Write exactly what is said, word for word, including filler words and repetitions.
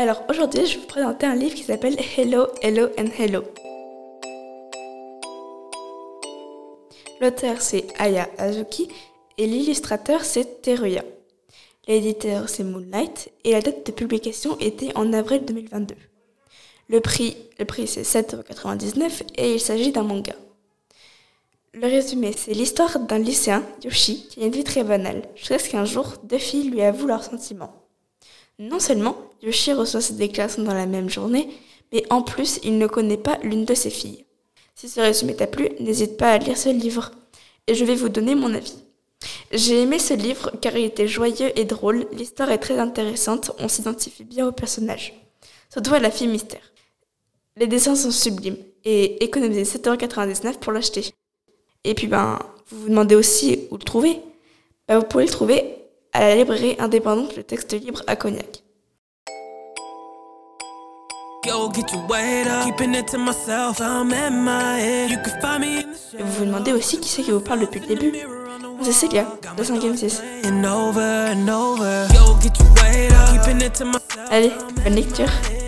Alors aujourd'hui, je vais vous présenter un livre qui s'appelle Hello, Hello and Hello. L'auteur c'est Aya Azuki et l'illustrateur c'est Teruya. L'éditeur c'est Moonlight et la date de publication était en avril deux mille vingt-deux. Le prix, le prix c'est sept euros quatre-vingt-dix-neuf et il s'agit d'un manga. Le résumé, c'est l'histoire d'un lycéen, Yoshi, qui a une vie très banale, jusqu'à ce qu'un jour, deux filles lui avouent leurs sentiments. Non seulement Yoshi reçoit ses déclarations dans la même journée, mais en plus, il ne connaît pas l'une de ses filles. Si ce résumé t'a plu, n'hésite pas à lire ce livre, et je vais vous donner mon avis. J'ai aimé ce livre car il était joyeux et drôle, l'histoire est très intéressante, on s'identifie bien au personnage. Surtout à la fille mystère. Les dessins sont sublimes, et économisez sept euros quatre-vingt-dix-neuf pour l'acheter. Et puis, ben, vous vous demandez aussi où le trouver. Ben, vous pouvez le trouver à la librairie indépendante Le Texte Libre à Cognac. Et vous vous demandez aussi qui c'est qui vous parle depuis le début. C'est Célia, de cinquième six. Allez, bonne lecture.